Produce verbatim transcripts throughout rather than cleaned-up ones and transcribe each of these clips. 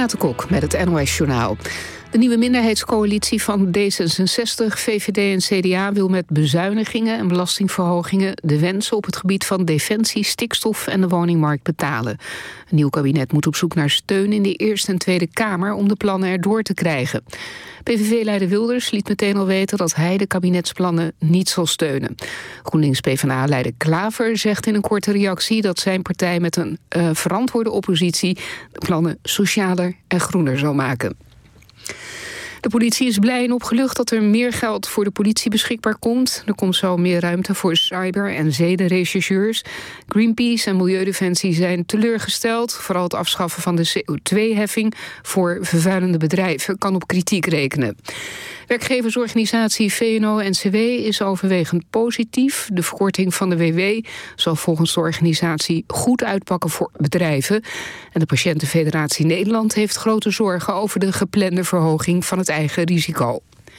Renate Kok met het N O S Journaal. De nieuwe minderheidscoalitie van D zesenzestig, V V D en C D A wil met bezuinigingen en belastingverhogingen de wensen op het gebied van defensie, stikstof en de woningmarkt betalen. Een nieuw kabinet moet op zoek naar steun in de Eerste en Tweede Kamer om de plannen erdoor te krijgen. P V V-leider Wilders liet meteen al weten dat hij de kabinetsplannen niet zal steunen. GroenLinks-PvdA-leider Klaver zegt in een korte reactie dat zijn partij met een uh, verantwoorde oppositie de plannen socialer en groener zal maken. De politie is blij en opgelucht dat er meer geld voor de politie beschikbaar komt. Er komt zo meer ruimte voor cyber- en zedenrechercheurs. Greenpeace en Milieudefensie zijn teleurgesteld. Vooral het afschaffen van de C O twee heffing voor vervuilende bedrijven kan op kritiek rekenen. Werkgeversorganisatie V N O N C W is overwegend positief. De verkorting van de W W zal volgens de organisatie goed uitpakken voor bedrijven. En de Patiëntenfederatie Nederland heeft grote zorgen over de geplande verhoging van het eigen risico.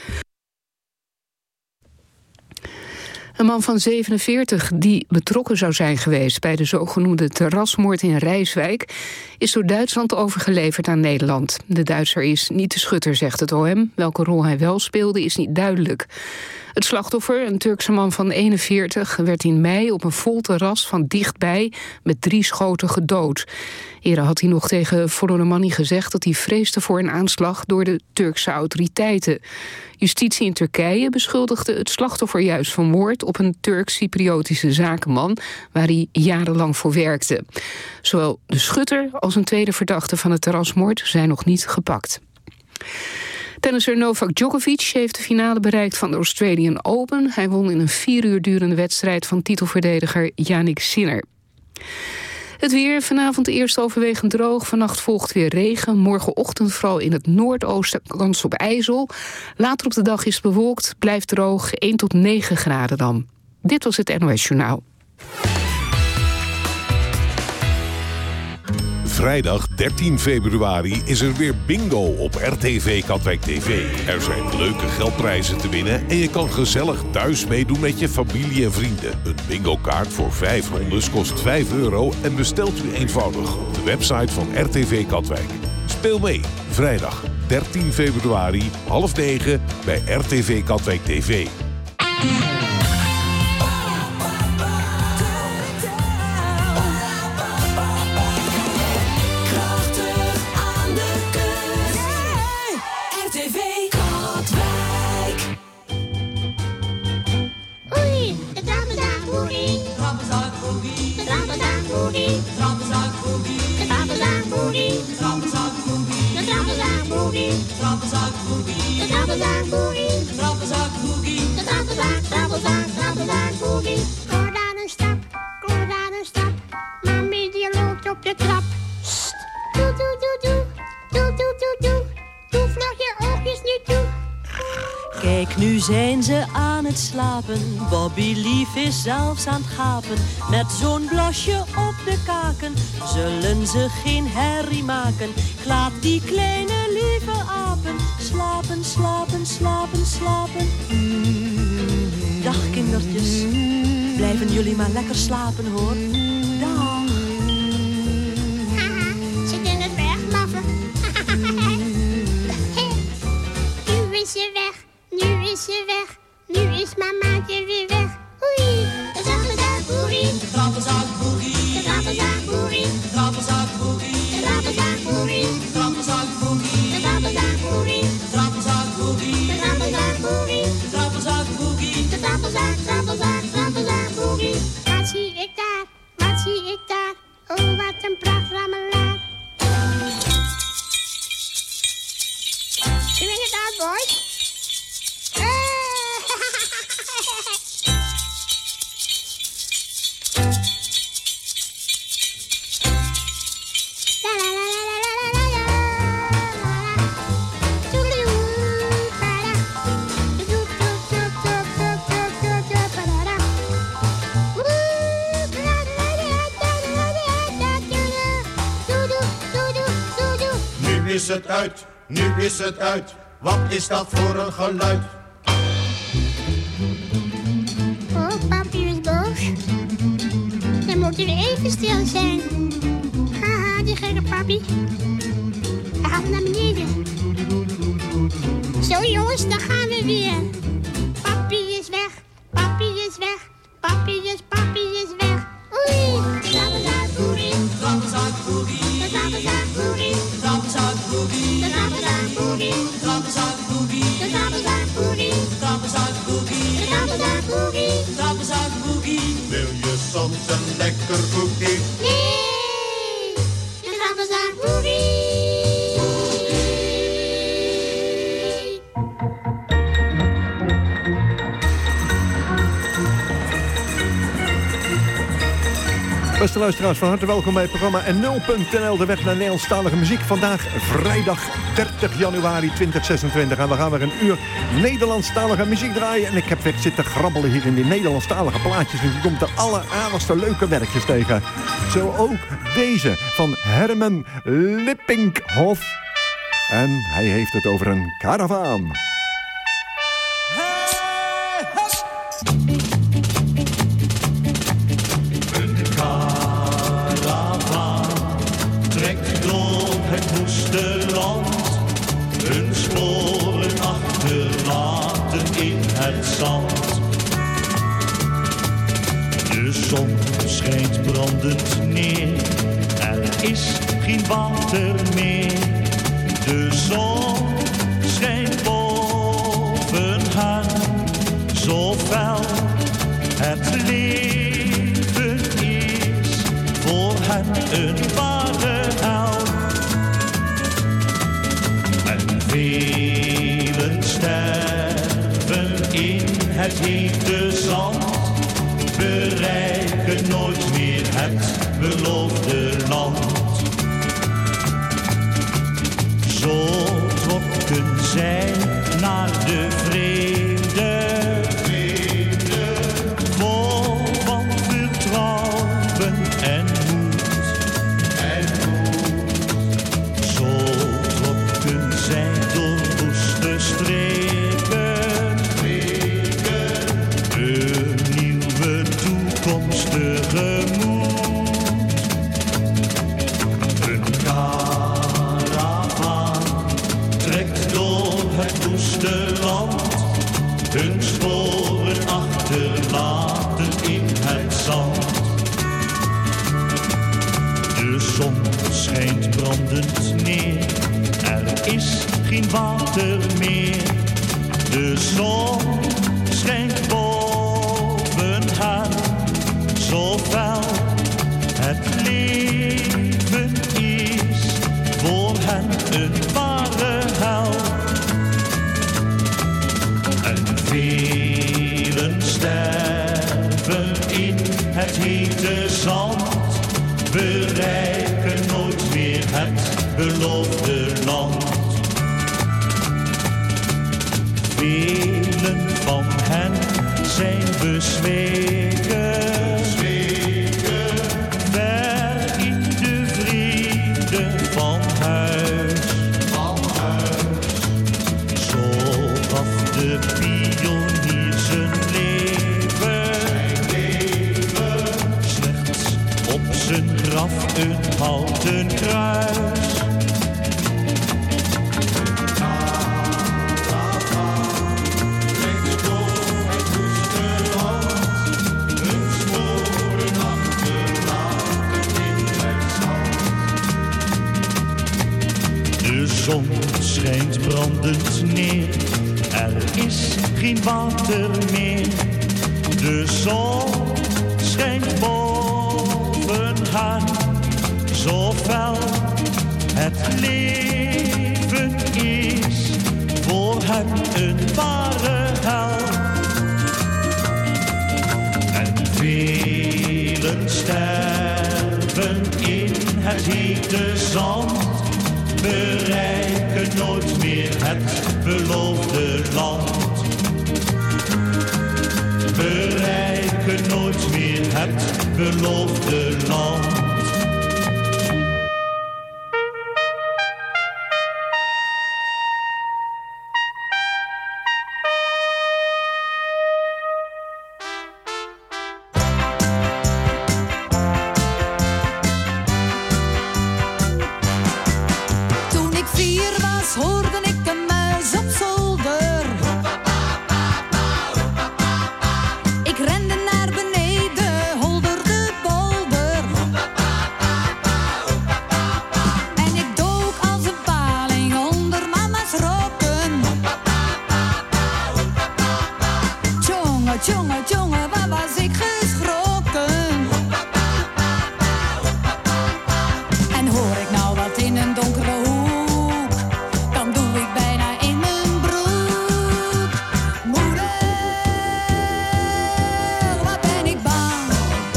Een man van zevenenveertig die betrokken zou zijn geweest bij de zogenoemde terrasmoord in Rijswijk is door Duitsland overgeleverd aan Nederland. De Duitser is niet de schutter, zegt het O M. Welke rol hij wel speelde is niet duidelijk. Het slachtoffer, een Turkse man van eenenveertig, werd in mei op een vol terras van dichtbij met drie schoten gedood. Eerder had hij nog tegen Follow the Money gezegd dat hij vreesde voor een aanslag door de Turkse autoriteiten. Justitie in Turkije beschuldigde het slachtoffer juist van moord op een Turks-Cypriotische zakenman waar hij jarenlang voor werkte. Zowel de schutter als een tweede verdachte van de terrasmoord zijn nog niet gepakt. Tennisser Novak Djokovic heeft de finale bereikt van de Australian Open. Hij won in een vier uur durende wedstrijd van titelverdediger Jannik Sinner. Het weer, vanavond eerst overwegend droog. Vannacht volgt weer regen. Morgenochtend vooral in het noordoosten kans op ijzel. Later op de dag is het bewolkt, blijft droog, één tot negen graden dan. Dit was het N O S Journaal. Vrijdag dertien februari is er weer bingo op R T V Katwijk T V. Er zijn leuke geldprijzen te winnen en je kan gezellig thuis meedoen met je familie en vrienden. Een bingo-kaart voor vijf rondes kost vijf euro en bestelt u eenvoudig op de website van R T V Katwijk. Speel mee, vrijdag dertien februari, half negen bij R T V Katwijk T V. Kom dan een stap, kom dan een stap. Mami die loopt op de trap. Sst, doe, doe, doe, doe. Doe, doe, doe, doe. Doe vlug je oogjes niet toe. Kijk, nu zijn ze aan het slapen. Bobby Lief is zelfs aan het gapen. Met zo'n blosje op de kaken zullen ze geen herrie maken. Ik laat die kleine lieve apen slapen, slapen, slapen, slapen. Dag kindertjes, blijven jullie maar lekker slapen hoor. Dag. Haha, zit in het weglaffen. Nu is ze weg, nu is ze weg. Nu is mamaatje weer weg. Oei, de trappelzakboerie. De trappelzakboerie. De trappelzakboerie. De trappelzakboerie. De trappelzakboerie. De trappelzakboerie. De trappelzakboerie. De trappelzakboerie. De trappelzakboerie. De trappelzakboerie. De trappelzak, trappelzak, trappelzakboerie. Wat zie ik daar? Wat zie ik daar? Oh, wat een pracht rammelaar. Doing it out, boys. Nu is het uit, nu is het uit. Wat is dat voor een geluid? Oh, papi is boos. Dan moeten we even stil zijn. Haha, die gekke papi. Hij gaan we naar beneden. Zo jongens, daar gaan we weer. Papi is weg, papi is weg, papi is, papi is weg. Oei, de trappelzakboerie, de trappelzakboerie, de trappelzakboerie, de trappelzakboerie, de trappelzakboerie, de trappelzakboerie, de trappelzakboerie, de trappelzakboerie, de trappelzakboerie, de trappelzakboerie. Wil je soms een lekker boekie? Nee, de trappelzakboerie. Beste luisteraars, van harte welkom bij het programma N L punt N L, de weg naar Nederlandstalige muziek. Vandaag vrijdag dertig januari tweeduizend zesentwintig en we gaan weer een uur Nederlandstalige muziek draaien. En ik heb weer zitten grabbelen hier in die Nederlandstalige plaatjes en je komt de alleraardigste leuke werkjes tegen. Zo ook deze van Herman Lippinkhoff. En hij heeft het over een karavaan. Hun sporen achterlaten in het zand. De zon schijnt brandend neer, er is geen water meer. De zon schijnt boven hen, zo fel het leven is voor hen een ware hel. Velen sterven in het hete zand, bereiken nooit meer het beloofde land. Zo trokken zij naar de vrede, vrede vol van vertrouwen en moed. En moed. Zo trokken zij door woeste streken, streken, een nieuwe toekomst tegemoet. Een karavaan trekt door het woeste land, hun sporen achterlaten in het zand. De zon schijnt brandend neer, er is geen water meer. De zon schijnt boven hen, zo fel het leven is voor hen een ware hel. En velen sterven in het hete zand, bereiken nooit meer het beloofde land. Velen van hen zijn bezweken, bezweken, ver in de vrede van huis, van huis. Zo gaf de pionier zijn leven, zijn leven, slechts op zijn graf een houten kruis. De zon schijnt brandend neer, er is geen water meer. De zon schijnt boven hen, zo fel het leven is voor hen een ware hel. En velen sterven in het hete zand, bereiken nooit meer het beloofde land. Bereiken nooit meer het beloofde land. Toen ik vier Jongen, jongen, jongen, waar was ik geschrokken? En hoor ik nou wat in een donkere hoek, dan doe ik bijna in mijn broek. Moeder, wat ben ik bang.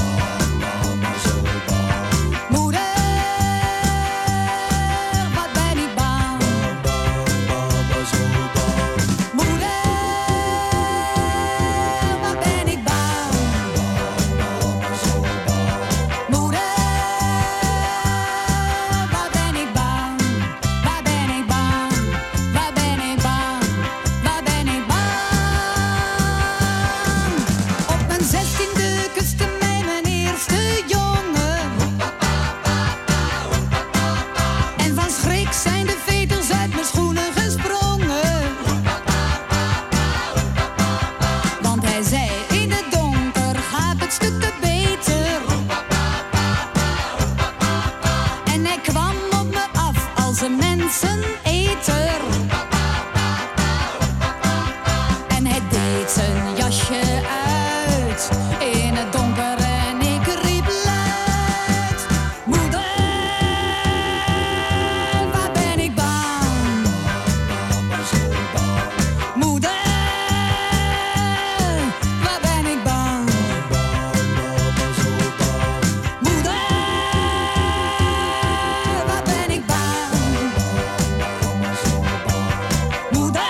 Moeder, wat ben ik bang. Moeder, wat ben ik bang. Moeder, waar ben ik bang. Waar ben ik bang. Waar ben ik bang. Waar ben ik bang. Op mijn zestiende kuste mij mijn eerste jongen. En van schrik zijn de vetels uit mijn schoenen gesprongen. Want hij zei in het donker gaat het stukken beter. En hij kwam op me af als een menseneter. En hij deed zijn jasje uit in het donker en ik riep luid. Moeder, waar ben ik bang. Moeder, waar ben ik bang. Moeder, waar ben ik bang. Moeder,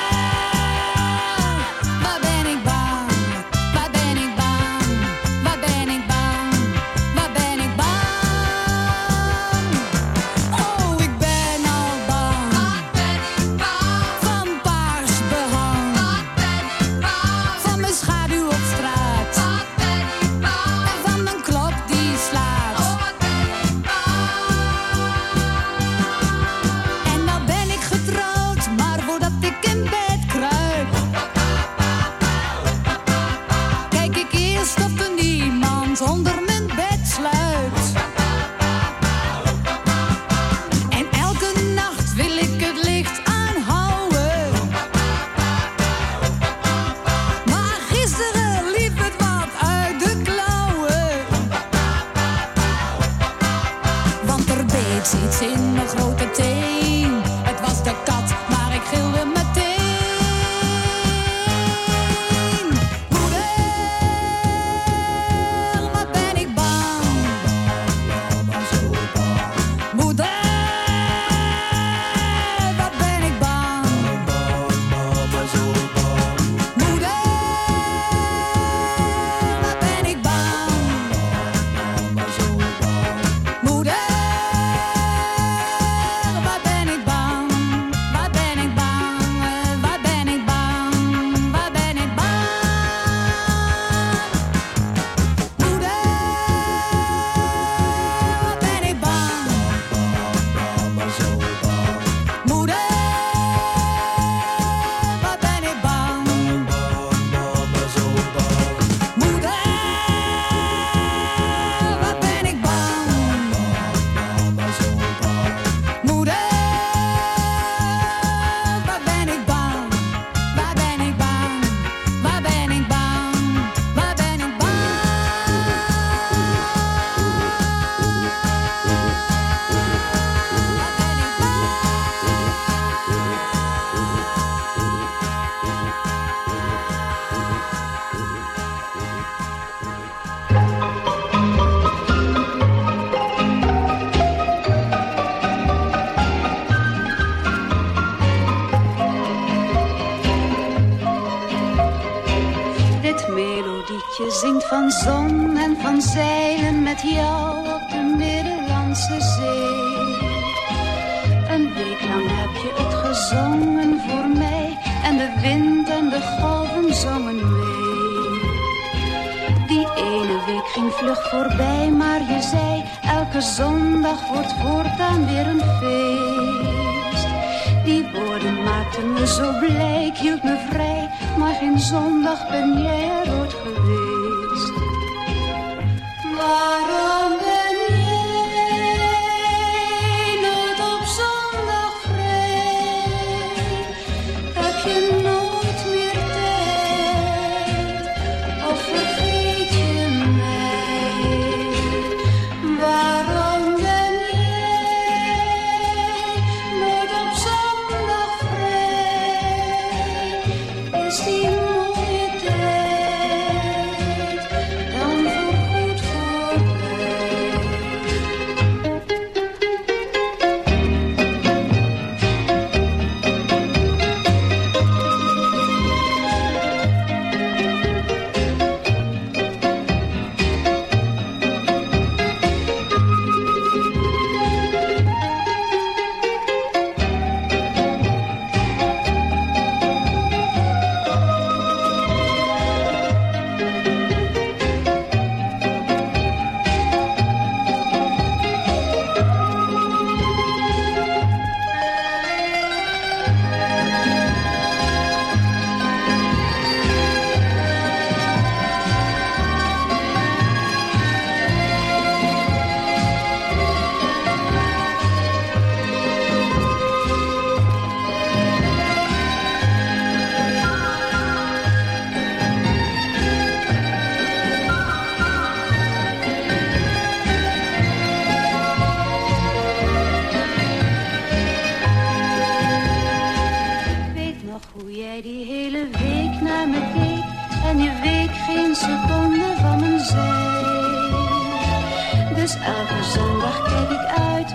waar ben ik bang. Waar ben ik bang. Waar ben ik bang. Waar ben ik bang. Oh, ik ben al bang. Wat ben ik bang. Van paars behang. Wat ben ik bang. Van mijn schaduw op straat. Wat ben ik bang. En van mijn klok die slaat. Oh, wat ben ik bang. En nou ben ik getrouwd, maar voordat ik in bed kruip, kijk ik eerst of er niemand onder mijn bed sluit. En elke nacht wil ik het licht aanhouden. Maar gisteren liep het wat uit de klauwen. Want er beet iets in mijn grote teen. Het was de kat, maar ik gilde meteen. Moeder, wat ben ik bang. Moeder, wat ben ik bang. Moeder, wat ben ik bang. Moeder, waar ben ik bang. Waar ben ik bang. Waar ben ik bang. Waar ben ik bang. Moeder, waar ben ik bang. Moeder, waar ben ik bang. Moeder, waar ben ik bang. Moeder, waar ben ik bang. Waar ben ik bang. Waar ben ik bang. Waar ben ik bang. Dit melodietje zingt van zon en van zeilen met jou op de Middellandse Zee. Een week lang heb je het gezongen voor mij en de wind en de golven zongen mee. Die ene week ging vlug voorbij, maar je zei elke zondag wordt voortaan weer een feest. Die woorden maakten me zo blij, ik hield me vrij, maar geen zondag ben jij er ooit geweest. Waarom ben jij nooit op zondag vrij? Heb je nooit meer tijd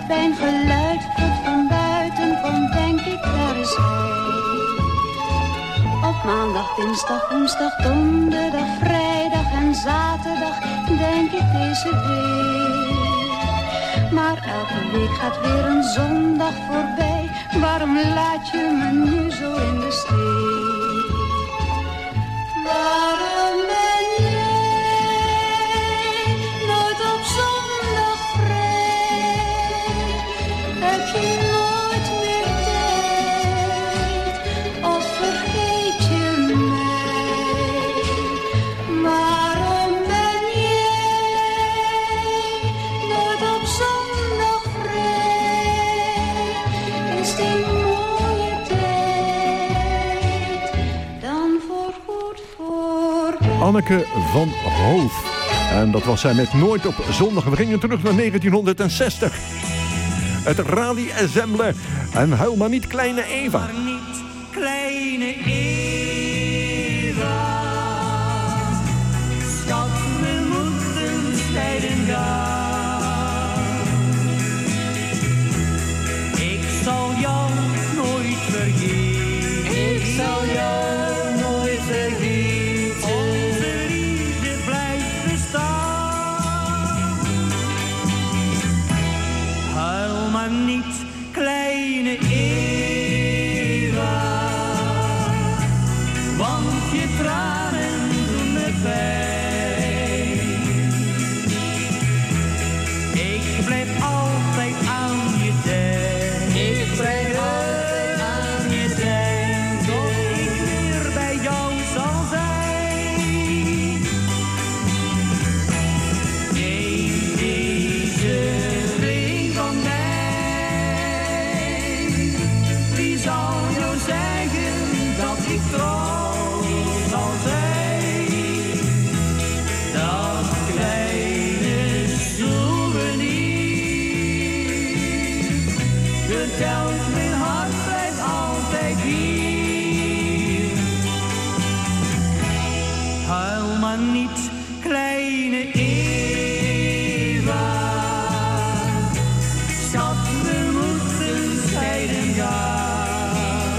bij een geluid dat van buiten komt, denk ik, daar is hij. Op maandag, dinsdag, woensdag, donderdag, vrijdag en zaterdag denk ik deze week. Maar elke week gaat weer een zondag voorbij. Waarom laat je me nu zo in de steek? Waarom ben jij nooit op zondag vrij? Heb je nooit meer tijd? Of vergeet je mij? Waarom ben jij nooit op zondag vrij? Is die mooie tijd dan voorgoed voorbij? Anneke van Hoof. En dat was zij met Nooit op zondag. We gingen terug naar negentienhonderdzestig. Het Rally-ensemble. En huil maar niet, kleine Eva. Maar niet, kleine Eva. Schat, we moeten scheiden gaan. Ik zal jou nooit vergeten. Ik zal jou nooit vergeten. Onze liefde blijft bestaan. Huil maar niet, kleine Eva. Want je tranen doen me pijn. Ik blijf altijd aan je denken. Ik blijf altijd aan je denken. Tot ik weer bij jou zal zijn. Neem deze ring van mij. Wie zal jou zeggen dat ik trouw zal zijn? Dat kleine souvenir vertelt mijn hart blijft altijd hier. Huil maar niet, kleine Eva. Schat, we moeten scheiden gaan.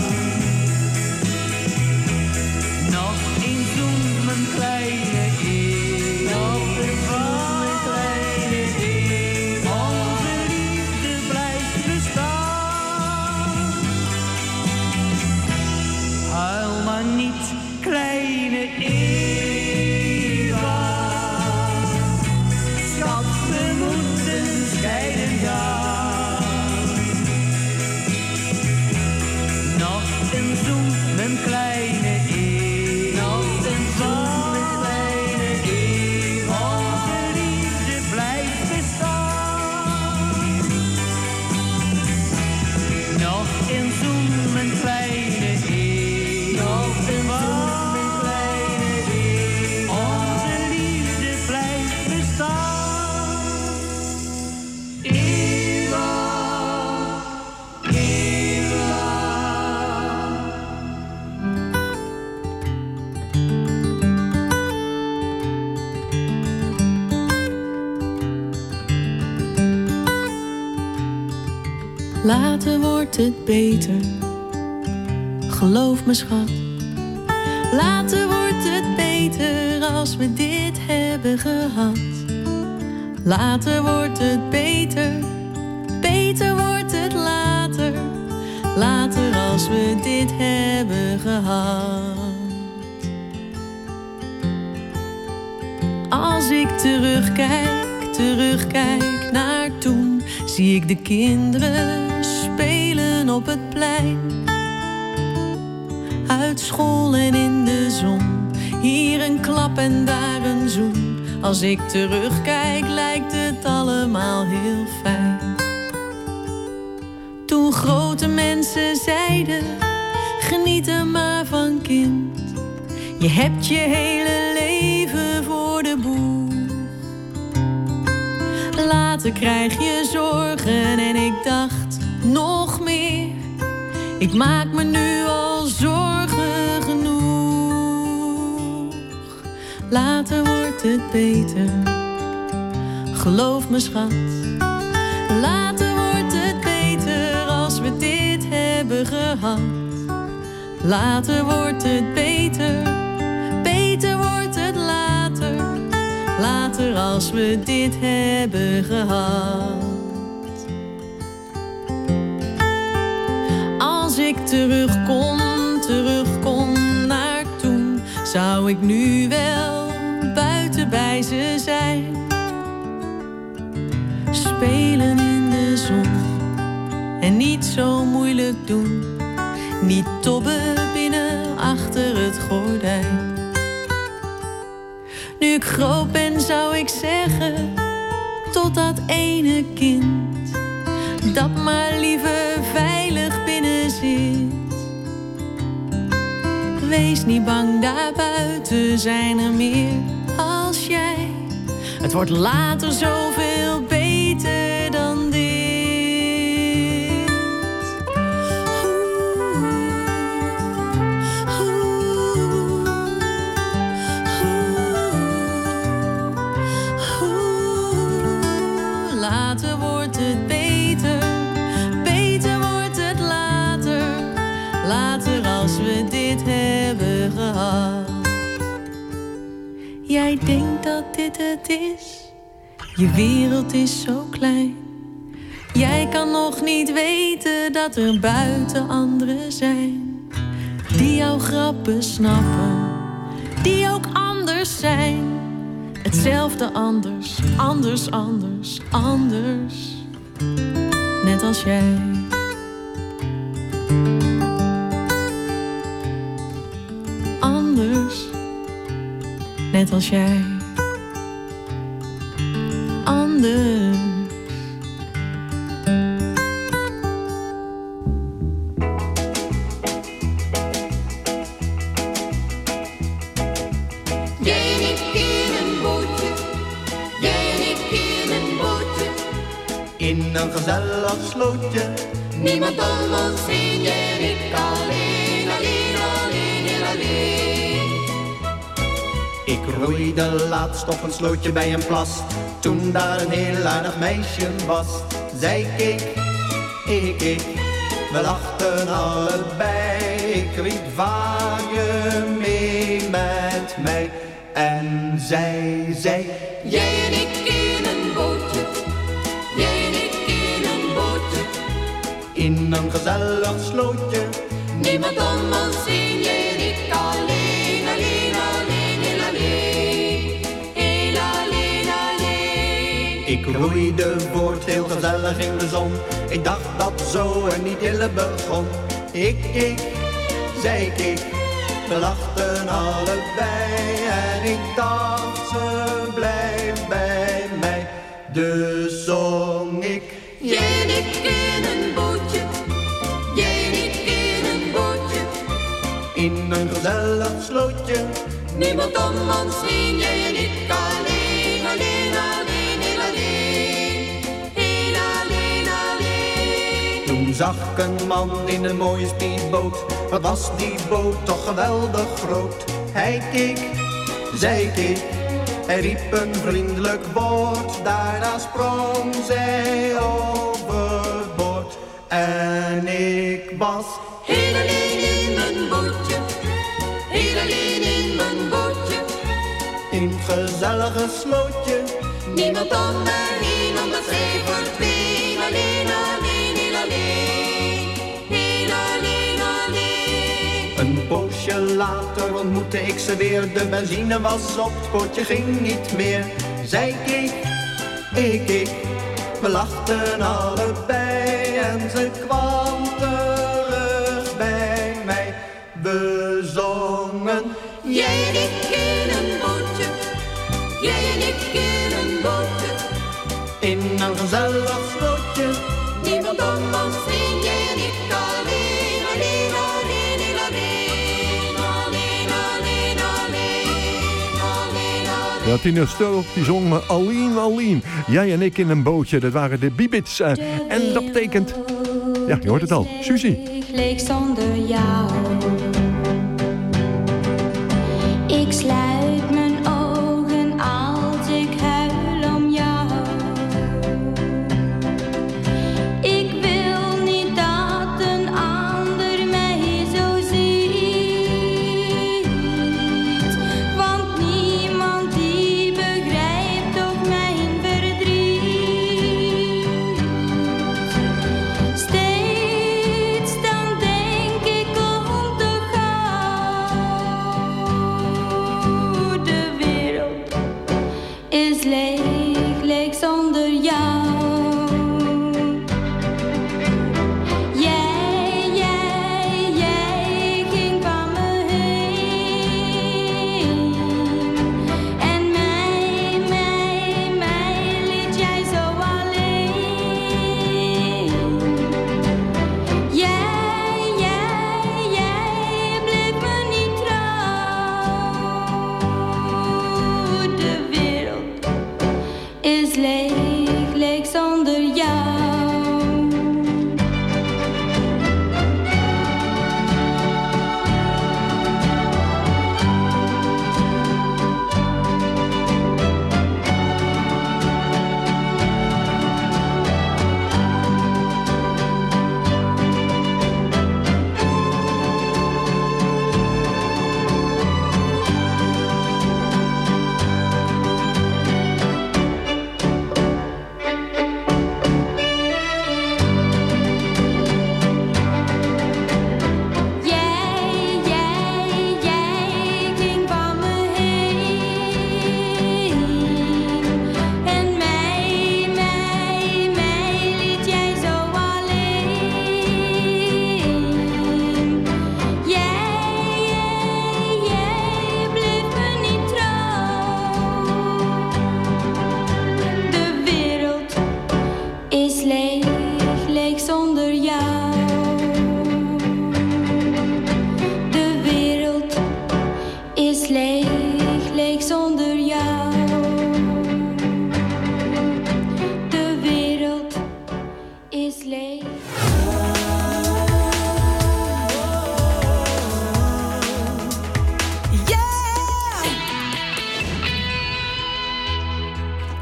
Nog een zoen, mijn kleine Eva. Nog een zoen, mijn kleine Eva. Onze liefde blijft bestaan. Huil maar niet, kleine Eva. Schat, we moeten scheiden gaan. Nog een zoen, mijn kleine Eva. Nog een zoen, mijn kleine Eva. Onze liefde blijft bestaan. Nog een zoen, mijn kleine Eva. Nog een zoen, mijn kleine Eva. Onze liefde blijft bestaan. Eva, Eva. Later wordt het beter, geloof me schat. Later wordt het beter als we dit hebben gehad. Later wordt het beter, beter wordt het later. Later als we dit hebben gehad. Als ik terugkijk, terugkijk naar toen, zie ik de kinderen spelen op het plein. Uit school en in de zon, hier een klap en daar een zoen. Als ik terugkijk lijkt het allemaal heel fijn. Toen grote mensen zeiden, geniet er maar van kind. Je hebt je hele leven voor de boeg. Later krijg je zorgen en ik dacht nog meer. Ik maak me nu al zorgen genoeg. Later wordt het beter, geloof me schat. Later wordt gehad. Later wordt het beter, beter wordt het later. Later als we dit hebben gehad. Als ik terugkom, terugkom naar toen, zou ik nu wel buiten bij ze zijn. Spelen in de zon en niet zo moeilijk doen. Niet tobben binnen achter het gordijn. Nu ik groot ben zou ik zeggen, tot dat ene kind dat maar liever veilig binnen zit. Wees niet bang, daarbuiten zijn er meer als jij. Het wordt later zoveel beter dan dit. Later wordt het beter, beter wordt het later. Later als we dit hebben gehad. Jij denkt dat dit het is, je wereld is zo klein. Jij kan nog niet weten dat er buiten anderen zijn. Die jouw grappen snappen, die ook anders zijn. Hetzelfde anders, anders, anders, anders. Net als jij. Anders. Net als jij. Anders. Jij en ik in een bootje, jij en ik in een bootje. In een gezellig slootje. Niemand om ons heen, jij en ik alleen, alleen, alleen en alleen. Ik roeide laatst op een slootje bij een plas. Toen daar een heel aardig meisje was. Zij keek, ik keek, we lachten allebei. Ik riep, vaar je mee met mij? En zij zei, jij en ik in een bootje, jij en ik in een bootje. In een gezellig slootje. Niemand om ons heen, jij en ik alleen, alleen, alleen, heel alleen. Heel alleen, alleen. Ik roeide voort, heel gezellig in de zon. Ik dacht dat zo een idylle begon. Ik keek, zij keek, we lachten allebei. En ik dacht, ze blijft bij mij. Dus zong ik, jij en ik in een bootje, jij en ik in een bootje. in een gezellig slootje. Niemand om ons heen, jij en ik alleen, alleen, alleen, heel alleen. Heel alleen, alleen. Toen zag ik een man in een mooie speedboot. Wat was die boot toch geweldig groot. Hij keek, zij keek, hij riep een vriendelijk woord. Daarna sprong zij overboord. En ik was heel alleen in mijn bootje, heel alleen in mijn bootje. in het gezellige slootje. Niemand om me heen, omdat zij verdween. Alleen, alleen, heel alleen. Heel alleen, alleen. Een poosje later ontmoette ik ze weer. De benzine was op, het potje ging niet meer. Zij keek, ik keek, we lachten allebei. En ze kwam terug bij mij. We zongen, jij en ik in een bootje, jij en ik in een bootje. in een gezellig slootje. Niemand om ons heen, jij en ik alleen, alleen, alleen, heel alleen. Alleen, alleen, alleen, alleen, alleen. Ja, Tina Sturp, die zong Alleen, Alleen. Jij en ik in een bootje, dat waren de Bibits. Uh, en dat betekent, ja, je hoort het al, Suzie. Leeg zonder jou. Ik sluit mijn ogen als ik huil om jou. Ik wil niet dat een ander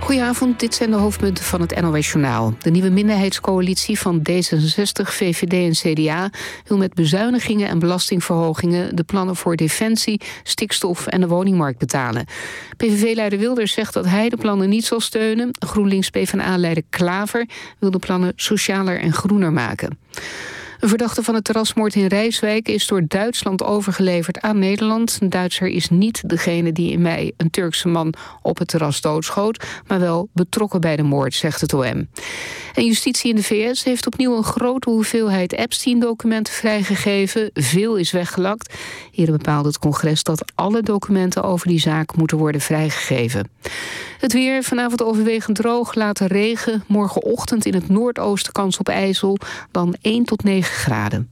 Goedenavond, dit zijn de hoofdpunten van het N O S-journaal. De nieuwe minderheidscoalitie van D zesenzestig, V V D en C D A... wil met bezuinigingen en belastingverhogingen... de plannen voor defensie, stikstof en de woningmarkt betalen. P V V-leider Wilders zegt dat hij de plannen niet zal steunen. GroenLinks-P v d A-leider Klaver wil de plannen socialer en groener maken. Een verdachte van de terrasmoord in Rijswijk is door Duitsland overgeleverd aan Nederland. Een Duitser is niet degene die in mei een Turkse man op het terras doodschoot, maar wel betrokken bij de moord, zegt het O M. En justitie in de V S heeft opnieuw een grote hoeveelheid Epstein-documenten vrijgegeven. Veel is weggelakt. Hierin bepaalde het congres dat alle documenten over die zaak moeten worden vrijgegeven. Het weer, vanavond overwegend droog, later regen. Morgenochtend in het noordoosten kans op ijzel, dan één tot negen graden.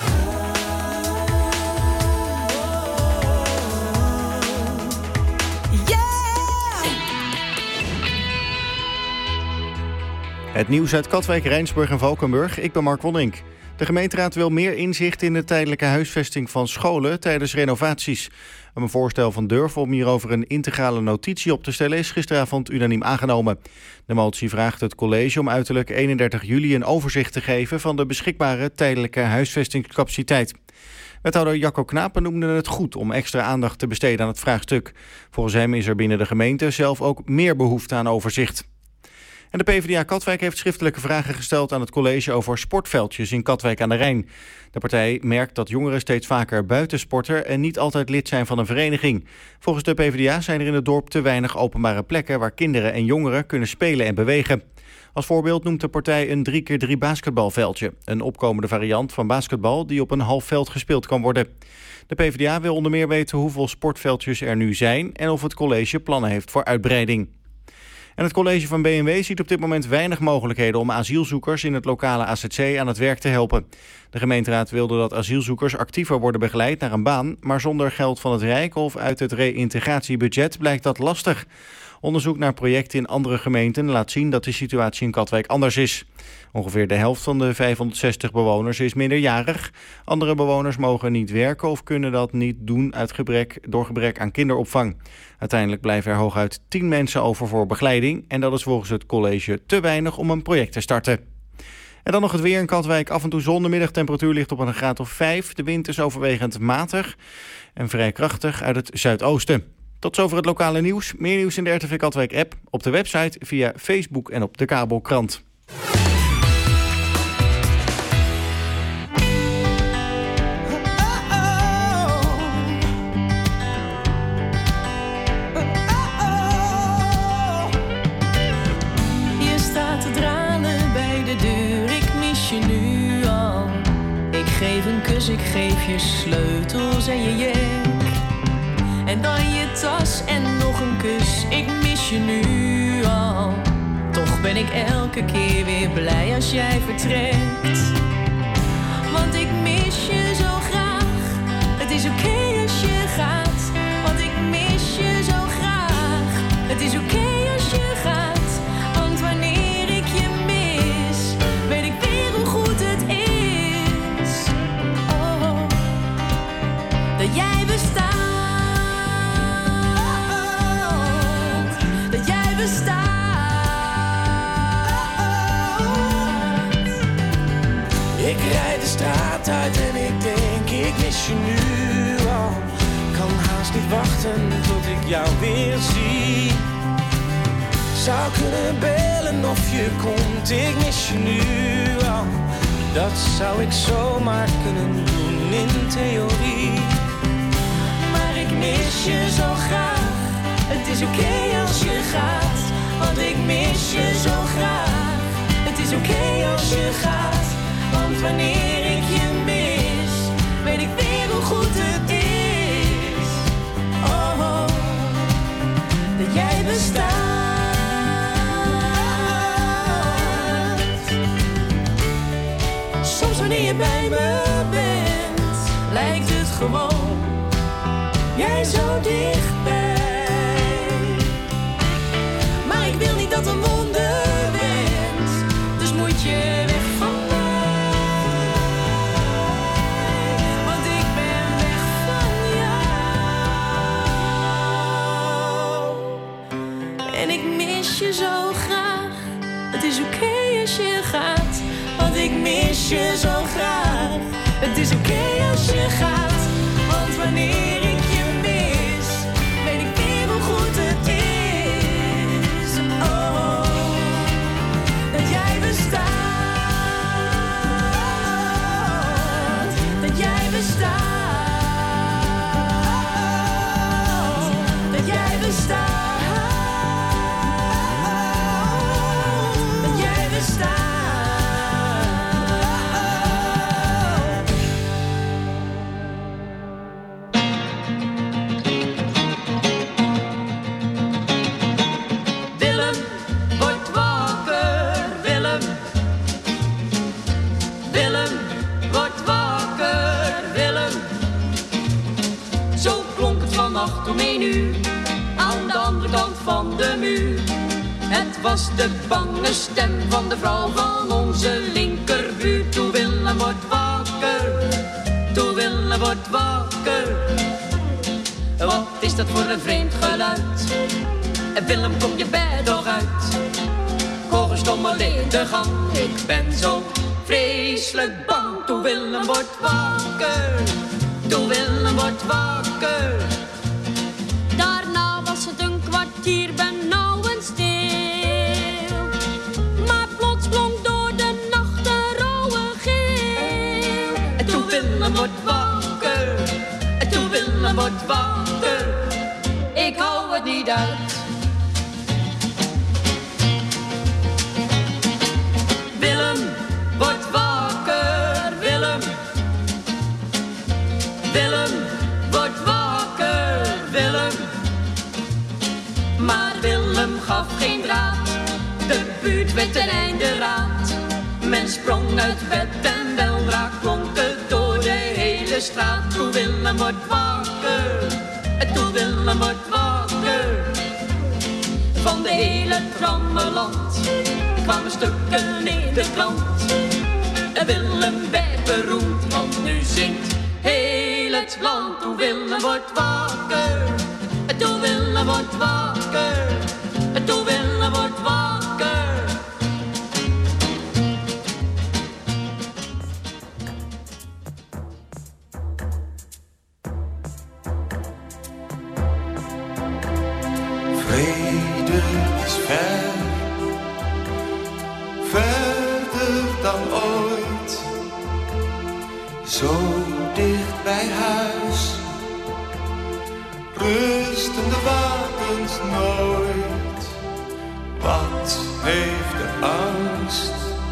Het nieuws uit Katwijk, Rijnsburg en Valkenburg. Ik ben Mark Wonink. De gemeenteraad wil meer inzicht in de tijdelijke huisvesting van scholen tijdens renovaties. Een voorstel van Durf om hierover een integrale notitie op te stellen is gisteravond unaniem aangenomen. De motie vraagt het college om uiterlijk eenendertig juli een overzicht te geven van de beschikbare tijdelijke huisvestingscapaciteit. Wethouder Jacco Knapen noemde het goed om extra aandacht te besteden aan het vraagstuk. Volgens hem is er binnen de gemeente zelf ook meer behoefte aan overzicht. En de PvdA Katwijk heeft schriftelijke vragen gesteld aan het college over sportveldjes in Katwijk aan de Rijn. De partij merkt dat jongeren steeds vaker buiten sporten en niet altijd lid zijn van een vereniging. Volgens de PvdA zijn er in het dorp te weinig openbare plekken waar kinderen en jongeren kunnen spelen en bewegen. Als voorbeeld noemt de partij een drie keer drie basketbalveldje. Een opkomende variant van basketbal die op een half veld gespeeld kan worden. De PvdA wil onder meer weten hoeveel sportveldjes er nu zijn en of het college plannen heeft voor uitbreiding. En het college van B N W ziet op dit moment weinig mogelijkheden om asielzoekers in het lokale A Z C aan het werk te helpen. De gemeenteraad wilde dat asielzoekers actiever worden begeleid naar een baan, maar zonder geld van het Rijk of uit het reïntegratiebudget blijkt dat lastig. Onderzoek naar projecten in andere gemeenten laat zien dat de situatie in Katwijk anders is. Ongeveer de helft van de vijfhonderdzestig bewoners is minderjarig. Andere bewoners mogen niet werken of kunnen dat niet doen uit gebrek, door gebrek aan kinderopvang. Uiteindelijk blijven er hooguit tien mensen over voor begeleiding en dat is volgens het college te weinig om een project te starten. En dan nog het weer in Katwijk. Af en toe zon. De middagtemperatuur ligt op een graad of vijf. De wind is overwegend matig en vrij krachtig uit het zuidoosten. Tot zover het lokale nieuws. Meer nieuws in de R T V Katwijk-app, op de website, via Facebook en op de kabelkrant. Je staat te dralen bij de deur, ik mis je nu al. Ik geef een kus, ik geef je sleutels en je jek. En dan je tas en nog een kus, ik mis je nu al. Toch ben ik elke keer weer blij als jij vertrekt. Want ik mis je zo graag, het is oké okay als je gaat. Want ik mis je zo graag, het is oké okay als je gaat. Want wanneer ik je mis, weet ik weer hoe goed het is. Oh, dat jij bestaat. Ik rijd de straat uit en ik denk, ik mis je nu al. Kan haast niet wachten tot ik jou weer zie. Zou kunnen bellen of je komt, ik mis je nu al. Dat zou ik zomaar kunnen doen in theorie. Maar ik mis je zo graag, het is oké okay als je gaat. Want ik mis je zo graag, het is oké okay als je gaat. Want wanneer ik je mis, weet ik weer hoe goed het is. Oh, oh, dat jij bestaat. Soms wanneer je bij me bent, lijkt het gewoon, jij zo dichtbij. Maar ik wil niet dat een wonder bent, dus moet je weg van mij. Want ik ben weg van jou. En ik mis je zo graag. Het is oké okay als je gaat, want ik mis je zo graag. Het is oké okay als je gaat, want wanneer ik je mis, weet ik weer hoe goed het is. Oh, dat jij bestaat, dat jij bestaat, dat jij bestaat. Om één uur, aan de andere kant van de muur. Het was de bange stem van de vrouw van onze linkerbuurt. Toe Willem wordt wakker, toe Willem wordt wakker. Wat is dat voor een vreemd geluid? Willem, kom je bed nog uit? Ik hoor een stommel in de gang. Ik ben zo vreselijk bang. Toe Willem wordt wakker, toe Willem wordt wakker. Daarna was het een kwartier benauwend stil. Maar plots klonk door de nacht een rauwe gil. En toen Willem wordt wakker, en toen Willem wordt wakker. Ik hou het niet uit. Willem wordt wakker, Willem. Willem wordt wakker, Willem. Maar Willem gaf geen raad, de buurt werd ten einde raad. Men sprong uit bed en weldra klonk het door de hele straat. Toen Willem wordt wakker, en toen Willem wordt wakker. Van de hele trammeland kwamen stukken in de krant. En Willem werd beroemd, want nu zingt heel het land. Toen Willem wordt wakker, en toen Willem wordt wakker, en toen Willem wordt wakker. Vrede is ver, verder dan ooit. Zo dicht bij huis rusten de wapens nooit. Wat heeft de angst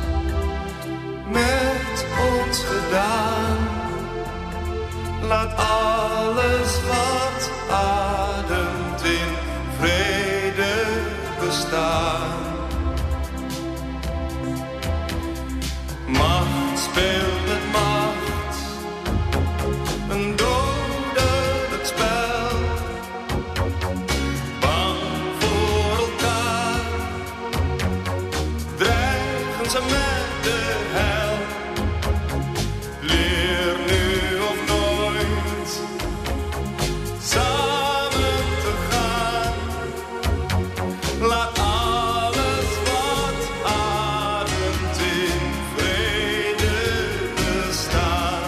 met ons gedaan? Laat alles wat ademt in vrede bestaan. Macht speelt met macht, een dodelijk spel. Bang voor elkaar, dreigen ze met de hel. Leer nu of nooit samen te gaan. Laat alles wat ademt in vrede bestaan.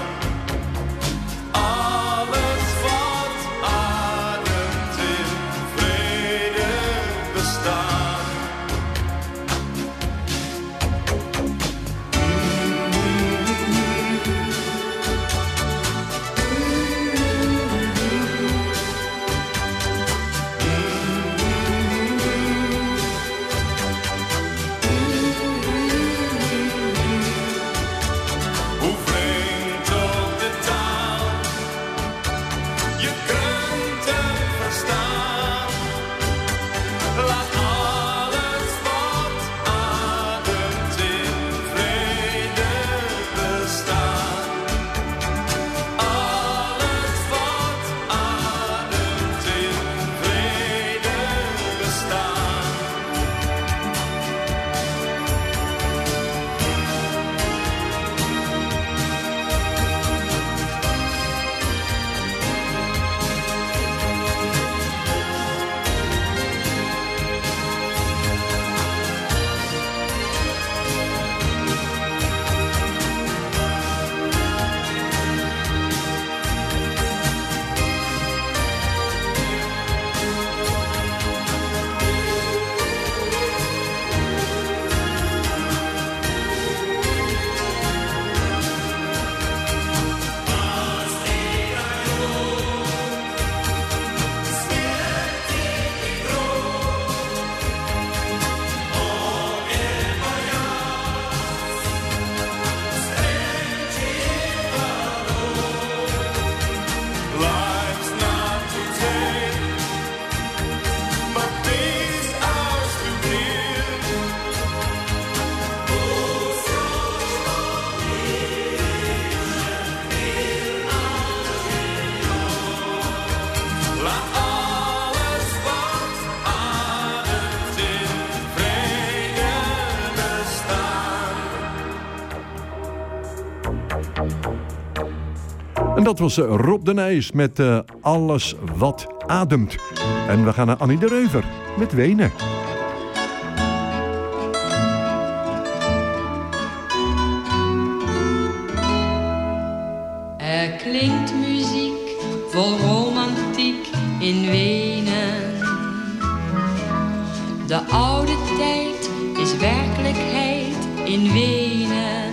Alles wat ademt in vrede bestaan. Mm. dat was uh, Rob de Nijs met uh, Alles wat ademt. En we gaan naar Annie de Reuver met Wenen. Er klinkt muziek vol romantiek in Wenen. De oude tijd is werkelijkheid in Wenen.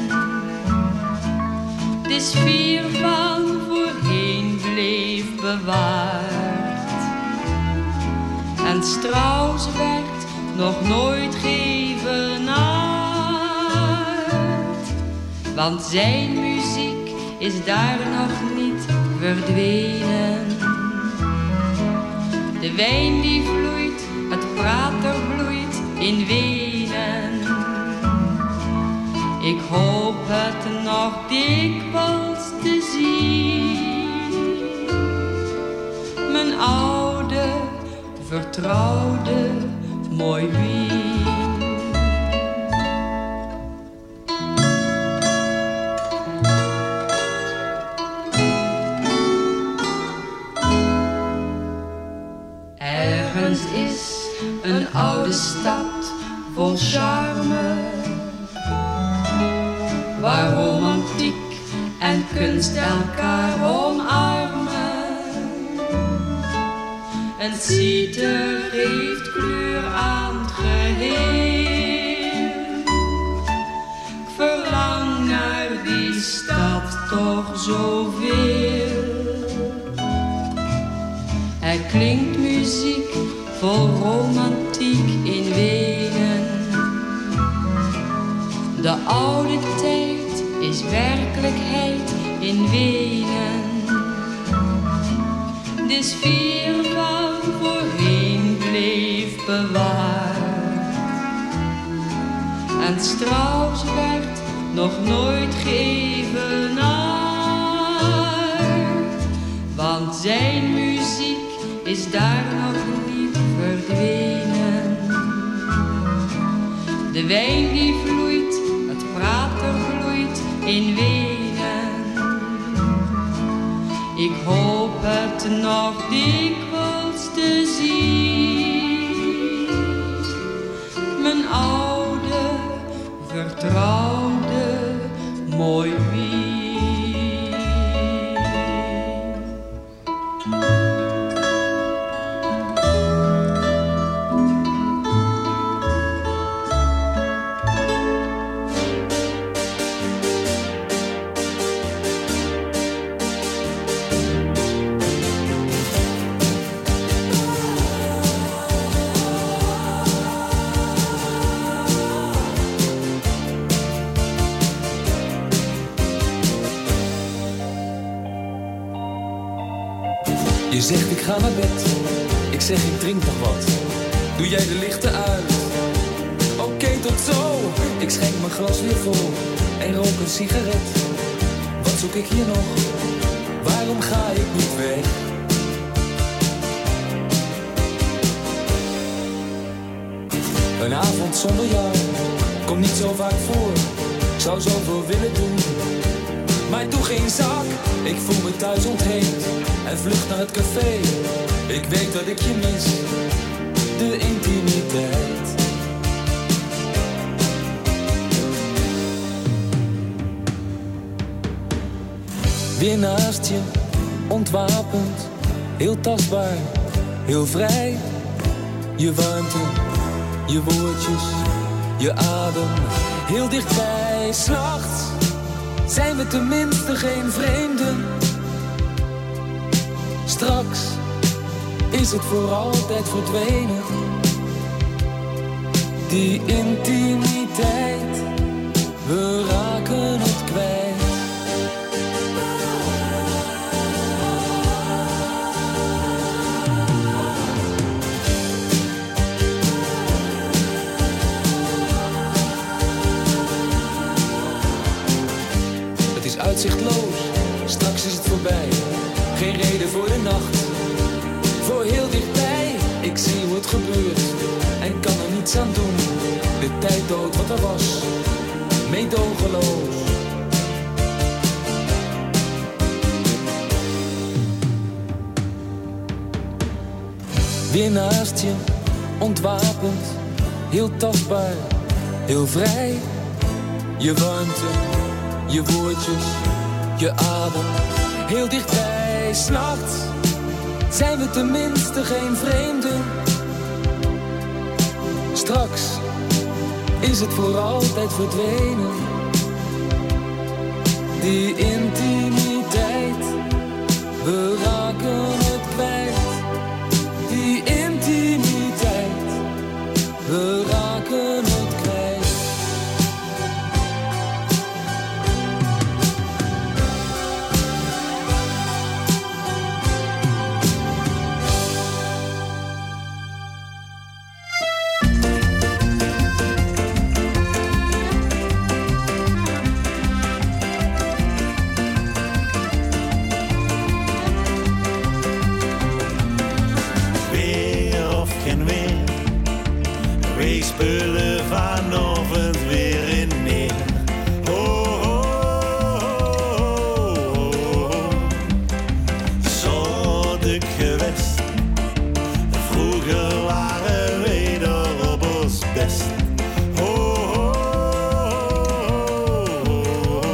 De sfeer van voorheen bleef bewaard. En Strauss werd nog nooit geëvenaard. Want zijn muziek is daar nog niet verdwenen. De wijn die vloeit, het prater bloeit in Wenen. Ik hoop het nog dikwijls te zien. Mijn oude, vertrouwde, mooi Wien. Ergens is een oude stad vol charme, waar romantiek en kunst elkaar omarmen. Een citer geeft kleur aan het geheel. Ik verlang naar die stad toch zoveel. Er klinkt muziek vol romantiek in Wenen. De oude tijd is werkelijkheid in Wenen. De sfeer van voorheen bleef bewaard. En Strauss werd nog nooit geëvenaard. Want zijn muziek is daar nog niet verdwenen. De wijn die vloeit, het prater vloeit in Wenen. Ik hoop het nog dikwijls te zien. Mijn oude, vertrouwde, mooi Wien. Je zegt ik ga naar bed, ik zeg ik drink nog wat. Doe jij de lichten uit? Oké, okay, tot zo. Ik schenk mijn glas weer vol en rook een sigaret. Wat zoek ik hier nog? Waarom ga ik niet weg? Een avond zonder jou komt niet zo vaak voor. Ik zou zoveel willen doen, maar doe geen zak. Ik voel me thuis ontheemd en vlucht naar het café. Ik weet dat ik je mis, de intimiteit. Weer naast je, ontwapend, heel tastbaar, heel vrij. Je warmte, je woordjes, je adem, heel dichtbij. 'S Nachts zijn we tenminste geen vreemden. Straks is het voor altijd verdwenen. Die intimiteit, we raken het kwijt. Het is uitzichtloos, straks is het voorbij. Geen reden voor de nacht, voor heel dichtbij. Ik zie hoe het gebeurt en kan er niets aan doen. De tijd dood wat er was, meedogenloos. weer naast je, ontwapend, heel tastbaar, heel vrij. Je warmte, je woordjes, je adem, heel dichtbij. 's Nachts zijn we tenminste geen vreemden. Straks is het voor altijd verdwenen. Die intimiteit, we raken het kwijt. Die intimiteit, we raken het kwijt. Spullen vanavond weer in neer. Oh, oh, oh, oh, oh. Zo de gewest. Vroeger waren wij er op ons best. Oh, oh, oh, oh.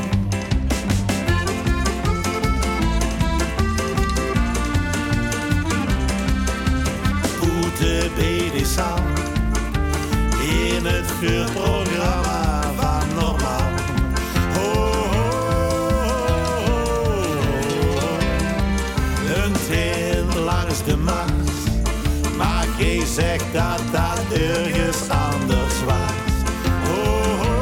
Boete bij de zaal. In het vuurprogramma van Normaal. Oh, oh, oh, oh. Een teen langs de Maas. Maar jij zegt dat dat ergens anders was. Oh, oh,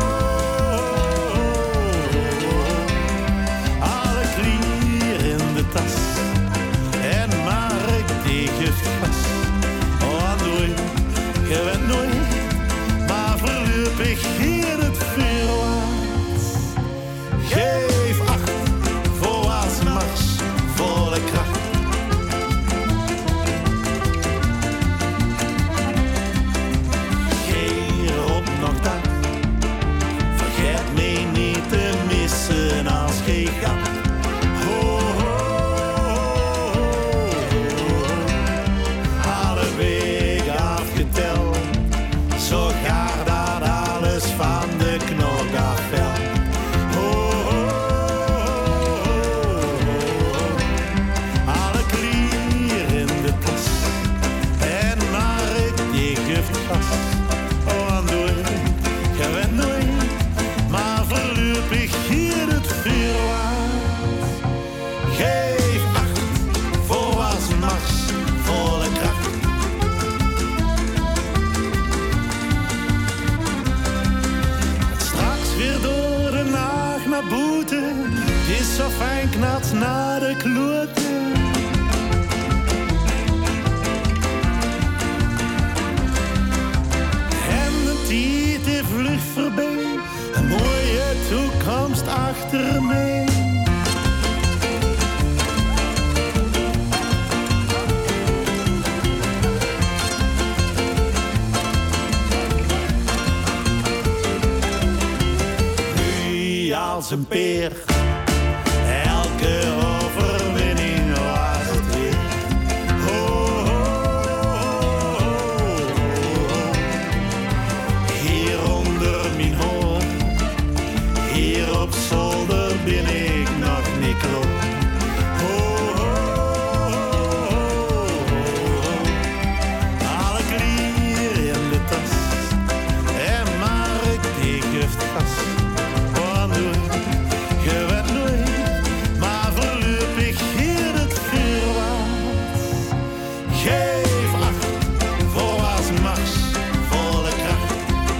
oh, oh. Alle klier in de tas. En Mark die geeft gas. Oh, nooit, je bent nooit. Ik hier het vuur laat. Geef acht voor als mars, volle kracht. Geer op nog dat. Vergeet mij niet te missen als gij gaat. Oh, oh, oh, oh. Alle wegen afgeteld. Zo gaat dat. Van de knok afveld. Oh, oh, oh, oh. Alle klier in de tas. En Mark die geeft gas. Oh, en doe je bent nooit. Maar voorlopig hier het vuur laat. Geef acht voor als mars, volle kracht. Weer door de nacht naar boete, het is zo fijn knat naar de kloten. En de tijd die vlucht voorbij, een mooie toekomst achter mij. Als een peer, elke overwinning was het weer. Oh, oh, oh, oh. Hier onder mijn hoofd, hier op zolder ben ik nog niet kloot. Oh, oh, oh, oh. Alle klier in de tas, en Mark die geeft gas. Je bent nooit, maar voorlopig hier het vuur laat. Geef acht voor als mars, volle kracht.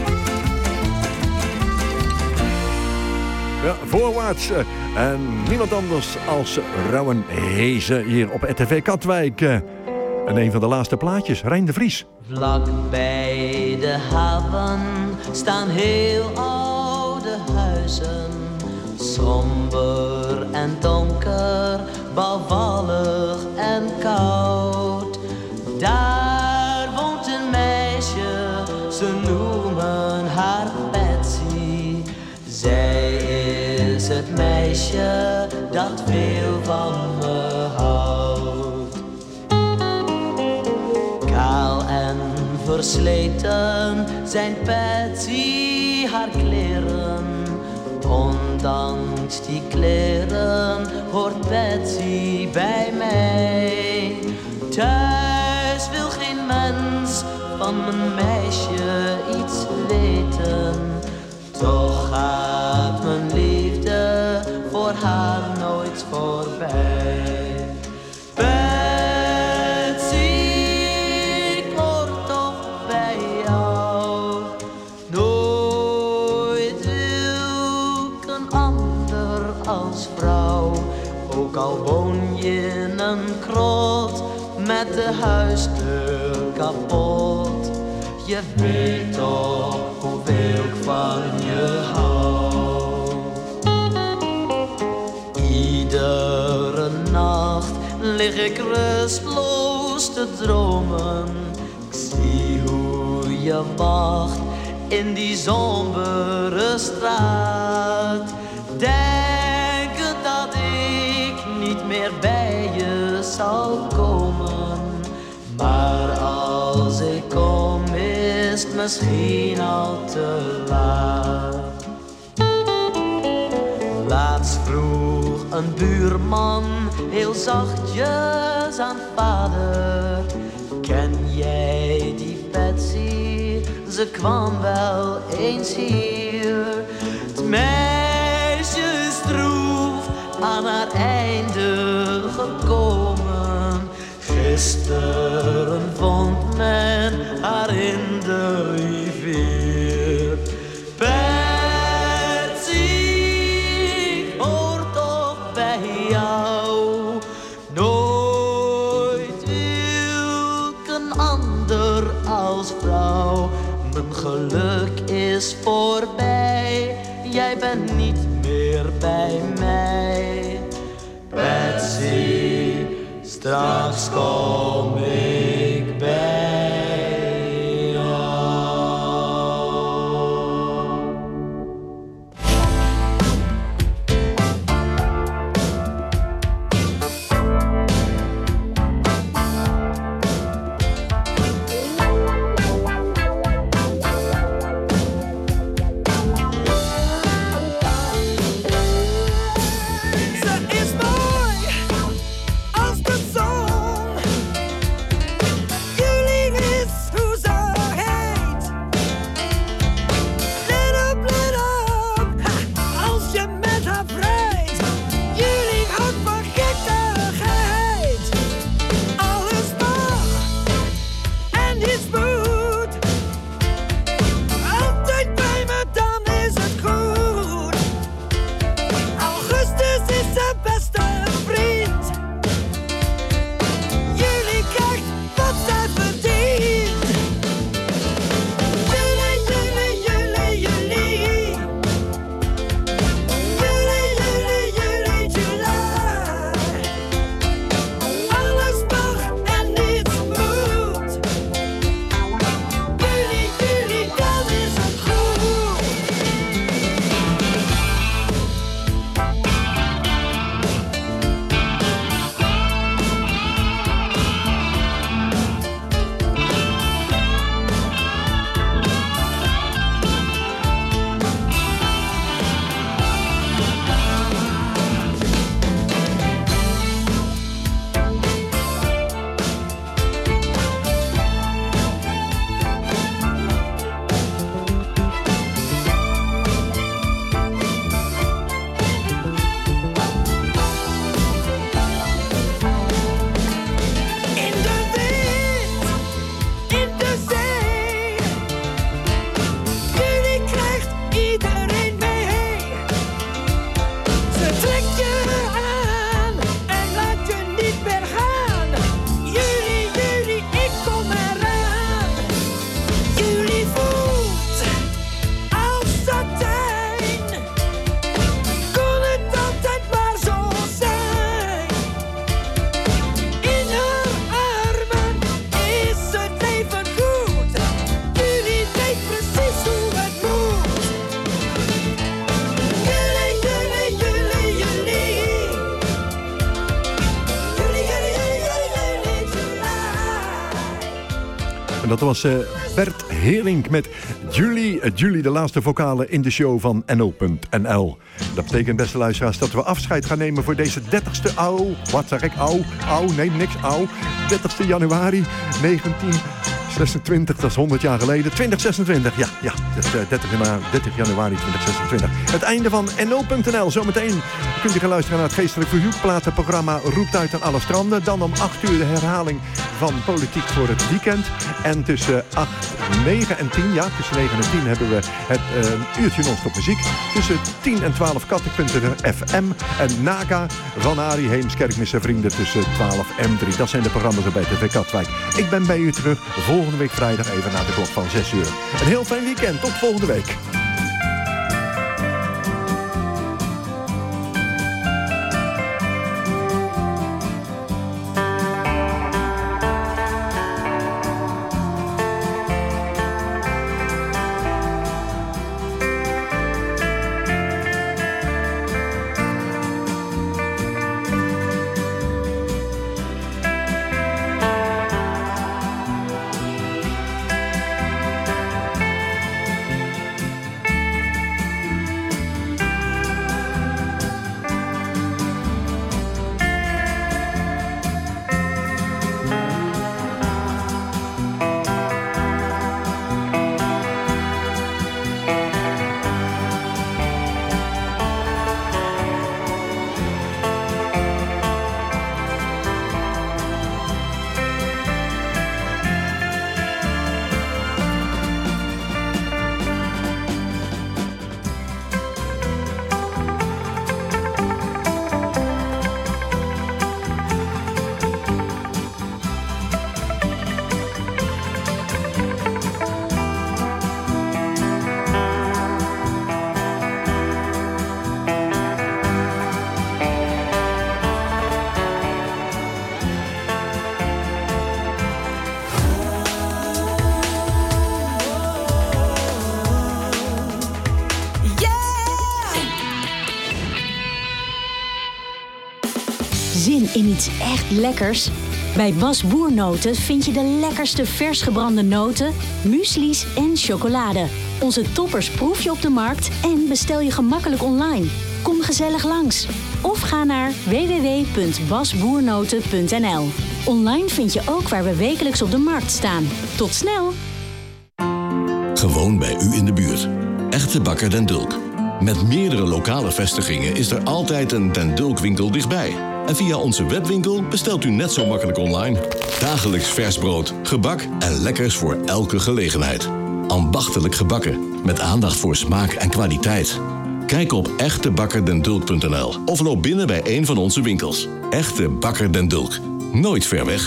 Ja, voorwaarts. En niemand anders als Rowan Hezen hier op R T V Katwijk. En een van de laatste plaatjes, Rijn de Vries. Vlak bij de haven staan heel oude huizen. Somber en donker, bouwvallig en koud. Daar woont een meisje, ze noemen haar Betsy. Zij is het meisje dat veel van me houdt. Versleten zijn Patsy haar kleren. Ondanks die kleren hoort Patsy bij mij. Thuis wil geen mens van mijn meisje iets weten. Toch gaat mijn liefde voor haar nooit voorbij. Patsy, ik hoor toch bij jou. Nooit wil ik een ander als vrouw. Ook al woon je in een krot met de huisdeur kapot. Je weet toch hoeveel ik van je hou. Iedere nacht lig ik rustloos te dromen. Ik zie hoe je wacht in die sombere straat. Denken dat ik niet meer bij je zal komen. Maar als ik kom is het misschien al te laat. Laatst vroeg een buurman heel zachtjes aan vader. Ken jij die Patsy? Ze kwam wel eens hier. Het meisje is droef aan haar einde gekomen. Gisteren vond men haar in de rivier. Patsy, ik hoor toch bij jou. Nooit wil ik een ander als vrouw. Mijn geluk is voorbij, jij bent niet meer bij mij. Patsy, straks kom ik bij jou. En dat was uh, Bert Heerink met Julie. Julie, de laatste vocalen in de show van N O punt N L. Dat betekent, beste luisteraars, dat we afscheid gaan nemen voor deze dertigste au. Wat zeg ik? Au, au, nee, niks, au. dertigste januari negentien zesentwintig, dat is honderd jaar geleden. twintig zesentwintig, ja, ja. Dat is dertig januari twintig zesentwintig. Het einde van N O punt N L. Zometeen kunt u gaan luisteren naar het geestelijk verhuurplatenprogramma Roept uit aan alle stranden. Dan om acht uur de herhaling van Politiek voor het weekend. En tussen acht, negen en tien, ja, tussen negen en tien hebben we het uh, uurtje non-stop muziek. Tussen tien en twaalf Kattenpunten F M. En Naga van Arie Heemskerk met zijn vrienden tussen twaalf en drie. Dat zijn de programma's bij T V Katwijk. Ik ben bij u terug volgende week vrijdag even na de klok van zes uur. Een heel fijn weekend. Tot volgende week. Zin in iets echt lekkers? Bij Bas Boernoten vind je de lekkerste vers gebrande noten, muesli's en chocolade. Onze toppers proef je op de markt en bestel je gemakkelijk online. Kom gezellig langs. Of ga naar w w w punt basboernoten punt n l. Online vind je ook waar we wekelijks op de markt staan. Tot snel! Gewoon bij u in de buurt. Echte Bakker Den Dulk. Met meerdere lokale vestigingen is er altijd een Den Dulk winkel dichtbij. En via onze webwinkel bestelt u net zo makkelijk online. Dagelijks vers brood, gebak en lekkers voor elke gelegenheid. Ambachtelijk gebakken, met aandacht voor smaak en kwaliteit. Kijk op echte bakker den dulk punt n l of loop binnen bij een van onze winkels. Echte Bakker Den Dulk. Nooit ver weg.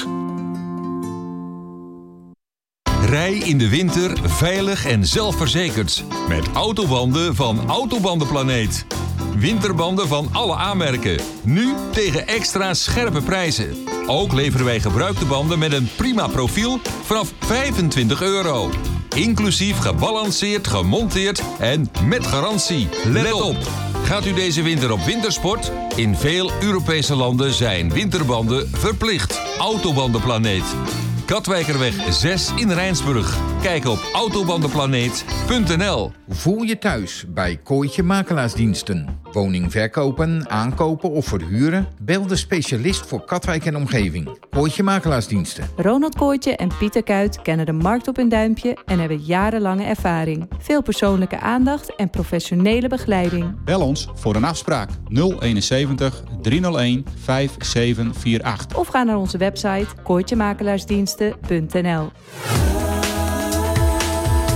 Rij in de winter veilig en zelfverzekerd. Met autobanden van Autobandenplaneet. Winterbanden van alle aanmerken. Nu tegen extra scherpe prijzen. Ook leveren wij gebruikte banden met een prima profiel vanaf vijfentwintig euro. Inclusief gebalanceerd, gemonteerd en met garantie. Let op! Gaat u deze winter op wintersport? In veel Europese landen zijn winterbanden verplicht. Autobandenplaneet. Katwijkerweg zes in Rijnsburg. Kijk op autobandenplaneet punt n l. Voel je thuis bij Kooitje Makelaarsdiensten. Woning verkopen, aankopen of verhuren? Bel de specialist voor Katwijk en omgeving. Kooitje Makelaarsdiensten. Ronald Kooitje en Pieter Kuit kennen de markt op een duimpje en hebben jarenlange ervaring. Veel persoonlijke aandacht en professionele begeleiding. Bel ons voor een afspraak nul eenenzeventig driehonderdéén vijfenzeventig achtenzestig. Of ga naar onze website kooitjemakelaarsdiensten punt n l.